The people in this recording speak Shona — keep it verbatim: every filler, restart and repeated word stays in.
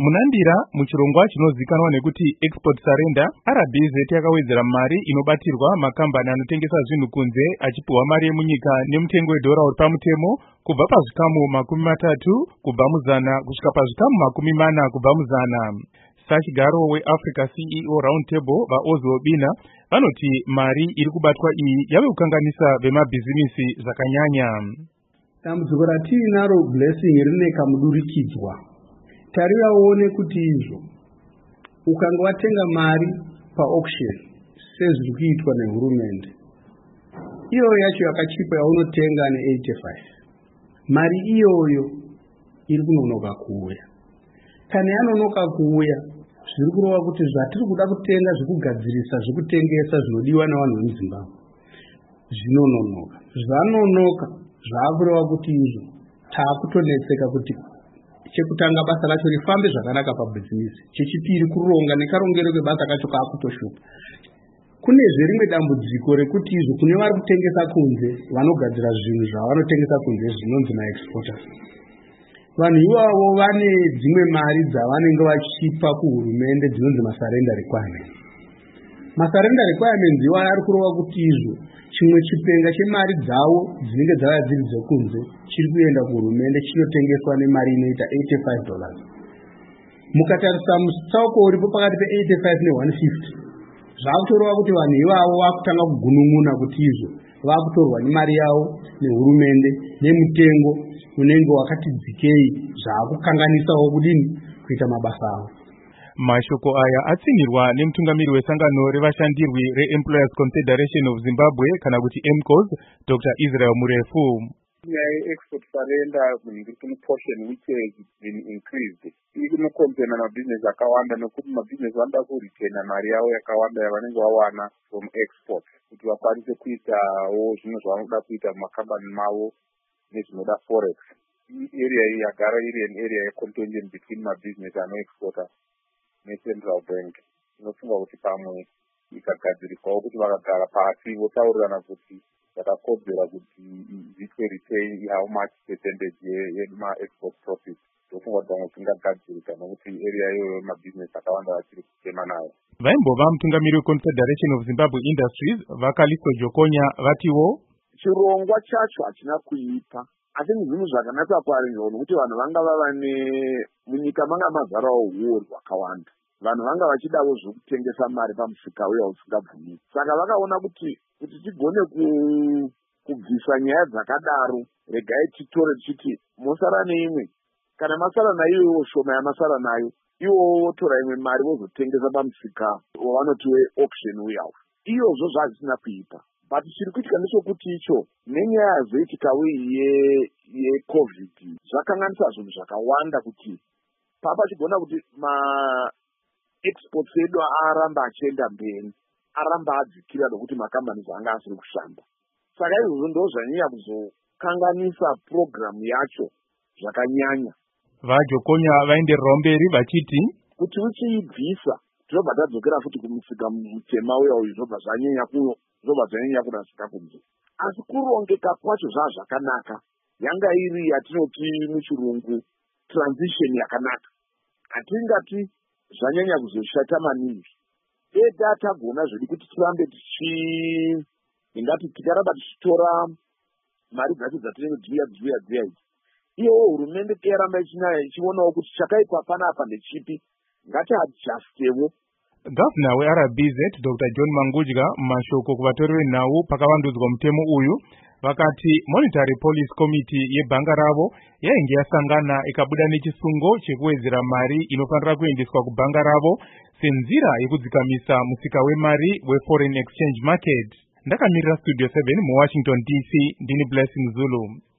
Munandira muchirongwa chinozikanwa nekuti export surrender, R B Z yakawedzera mari inobatirwa makambani anotengesa zvinhu kunze achipiwa mari yemunyika nemutengo wedhora uri pamutemo kubva pazvikamu makumi matatu kubva muzana kusvika pazvikamu makumi mana kubva muzana. Sachigaro weAfrica C E O Roundtable vaOzwo Bina vanoti mari iri kubatwa iyi yave kukanganisa vemabhizimisi zvakanyanya. Dambudziko ratinaro Blessing rine kamudurikidzwa. Tarira uone kuti izvo ukanga watenga mari pa auction sezviri kuitwa nehurumende, iyo yacho yakachipa yaunotenga ne eighty-five, mari iyoyo iri kunonoka kuuya. Kana yanonoka kuuya, zviri kurova kuti zvatiri kuda kutenga zvekugadzirisa zvekutengesa zvinodiwa navanhu vemuZimbabwe zvinononoka. Zvanonoka zvakureva kuti izvo taakutonetseka kuti chekutanga basa racho rifambe zvakanaka pabhizinisi, chechipiri kuronga nekarongero kebasa kacho kaakutoshupa. Kunezve rimwe dambudziko rekuti izvo kune vari kutengesa kunze vanogadzira zvinhu zvavanotengesa kunze zvinonzi maexporters. Vanhu ivavo vane dzimwe mari dzavanenge vachipa kuhurumende dzinonzi masurrender requirements. Masurrender requirements iwo ari kurova kuti izvo chimwe chipenga chemari dzavo dzinenge dzava dziri dzekunze chiri kuenda kuhurumende chinotengeswa nemari inoita eighty-five dollars. Mukatarisa mutsauko uripo pakati pe eighty-five ne one fifty, zvakutorova kuti vanhu ivavo vakutanga kugunun'una kuti izvo vakutorwa nemari yavo nehurumende nemutengo unenge wakati dzikei, zvakukanganisawo kudini kuita mabasa avo. Mashoko aya atsinirwa nemutungamiri wesangano revashandirwi reEmployers Confederation of Zimbabwe kana kuti M C O S, Doctor Israel Murefu. Nyaya export surrender kune portion which has been increased inokonzerna mabhizinesi akawanda nekuti mabhizinesi vanoda kuritena mari yavo yakawanda yavanenge vawana from export kuti vakwanise kuitawo zvinhu zvavanoda kuita mumakambani mavo nezvinoda forex. Area iyi yagara iri an area yecontention between mabhizinesi anoexporta neCentral Bank. Inofunga kuti pamwe ikagadziriswawo kuti vakagara pasi votaurirana kuti zvakakodzera kuti zviitwe retain how much percentage yema-export profit. Ndofunga kuti pamwe zvingagadzirika nokuti area iyoyo mabhizinesi akawanda vachiri kutema nayo. Vaimbova mutungamiri weConfederation of Zimbabwe Industries Vakalisto Jokonya vatiwo chirongwa chacho hachina kuipa, asi zvinhu zvakanaka kwarinzwa nokuti vanhu vanga vava ne munyika manga mazarawo huori hwakawanda. Vanhu vanga vachidawo zvokutengesa mari pamusika uya usingabvumi. Saka vakaona kuti kuti tigone kubvisa nyaya dzakadaro, regai titore tichiti mosara neimwe, kana masara nayo shoma yamasara nayo, iwo votora imwe mari vozotengesa pamusika wavanoti we-auction uya. Iyozvo zvazvisina kuipa. But chiri kuitika ndechekuti icho nenyaya yazoitika yeCovid zvakanganisa zvinhu zvakawanda kuti papa chigona kuti ma exports edu aramba achienda mberi, aramba adzikira nokuti makambani anga asiri kushanda. Saka izvozvo ndo zvanyanya kuzokanganisa program yacho zvakanyanya. VaJokonya vaendererawo mberi vachiti kuti uchiibvisa tinobva tadzokera futi kumusika mutema uya uyu zvinobva zvanyanya kuno zvinobva zvanyanya kurasika kunze. Asi kurongeka kwacho zvazvakanaka, yanga iri yatinoti muchirungu transition yakanaka. Hatingati zvanyanya kuzoshata maningi. Eda tagona zviri kuti tirambe tichi ingati tikaramba tichitora mari dzacho dzatinenge dziuya dziuya dziuya idzi. Iyowo hurumende yaramba ichinaya ichionawo kuti chakaitwa panapa ndechipi, ngatiadjustewo. Gavana we-R B Z Doctor John Mangudya mashoko kuvatori venhau pakavandudzwa mutemo uyu vakati Monetary Policy Committee yebhanga ravo yainge yasangana ikabuda nechisungo chekuwedzera mari inofanira kuendeswa kubhanga ravo senzira yekudzikamisa musika wemari weforeign exchange market. Ndakamirira Studio seven muWashington D C, ndini Blessing Zulu.